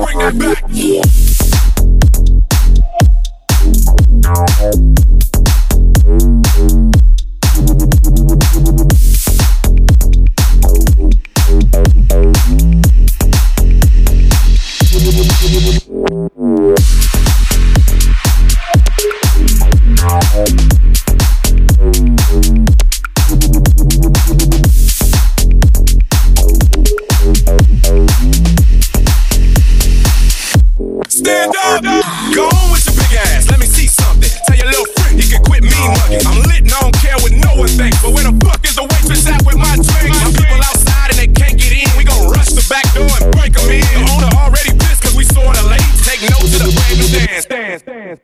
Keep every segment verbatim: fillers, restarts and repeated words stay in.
bring that back. Yeah. Stand up, go on with your big ass. Let me see something. Tell your little friend he can quit mean mugging. I'm lit and I don't care what no one thinks. But where the fuck is the waitress at with my drink? My people outside and they can't get in. We gon' rush the back door and break them in. The owner already pissed cause we sorta late. Take note to the brand new dance. Dance, dance.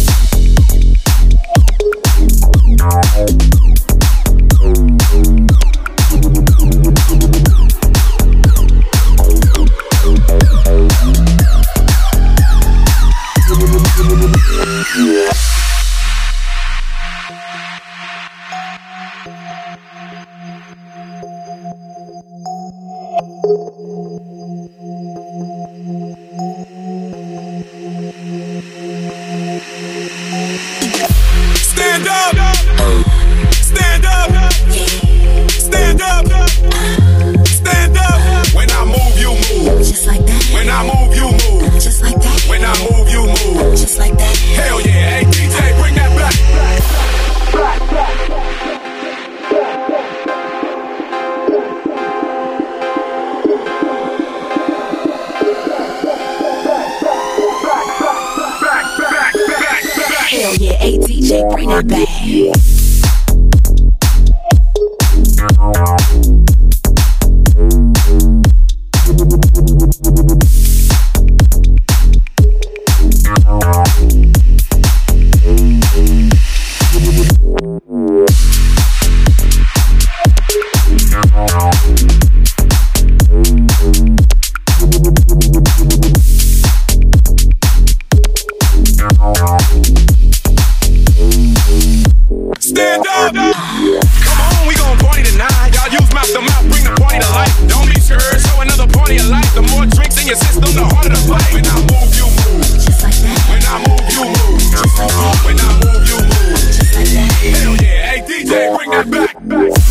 Stand up, stand up, stand up, stand up. When I move, you move. Just like that. When I move, you move. Just like that. When I move, you move. Just like that. Hell yeah, hey D J, bring that back. Hell yeah, hey D J, bring that back. Stand up! Come on, we gon' party tonight. Y'all use mouth to mouth, bring the party to life. Don't be scared, show another party of life. The more drinks in your system, the harder to play. When I move, you move. Just like that. When I move, you move. Just like that. When I move, you move. Just like that. Hell yeah, hey D J, bring that back. back.